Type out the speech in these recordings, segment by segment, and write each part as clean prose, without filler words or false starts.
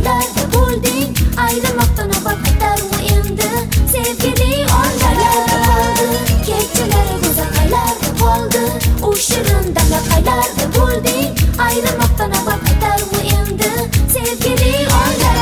qaylarda bo'lding? Ayrilmoqdan avval qaytarma endi sevgili onlarga qoldi. Kechalari go'zal qaylarda qoldi? U shirin damlar qaylarda bo'lding? Ayrilmoqdan avval qaytarma endi sevgili onlar.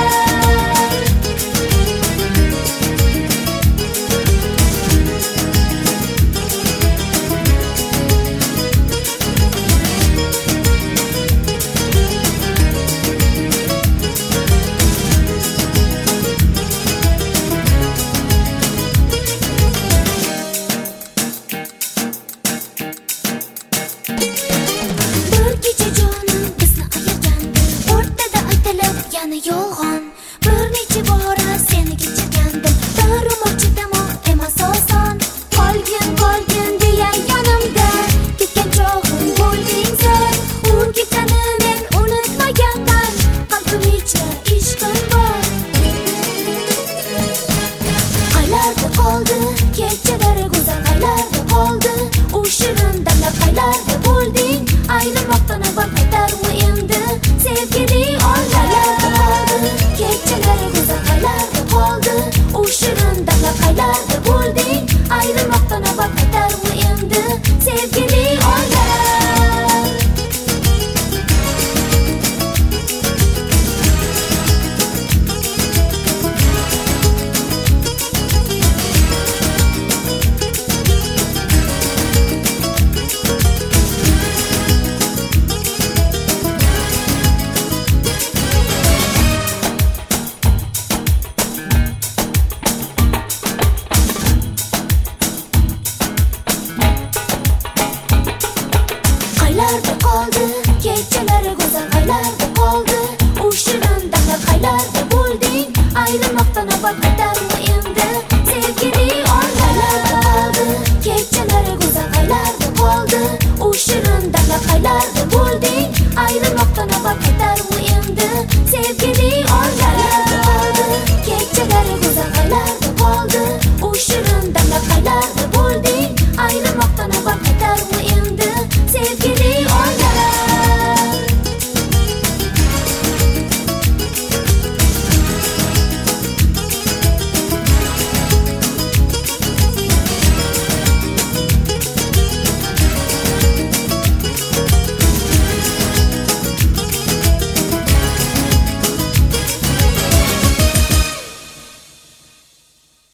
Yolg'on bir necha bora seni kechirgandim. Darmoqchi damoq emas oson. Qolgin deya yonimda ketgan chog'im bo'lding sen. U ketgani men unutmaganman. Qalbim ichra ishqim bor. Qaylarda qoldi? Kechalari go'zal qaylarda qoldi? U shirin damlar qaylarda bo'lding? Ayrilmoqdan avval qaytarma endi sevgili onlar. Kechalari go'zal qaylarda qoldi? U shirin damlar qaylarda bo'lding? Ayrilmoqdan avval qaytarma endi sevgili onlar. Qaylarda qoldi? Kechalari go'zal qaylarda qoldi? U shirin damlar qaylarda bo'lding? Ayrilmoqdan avval qaytarma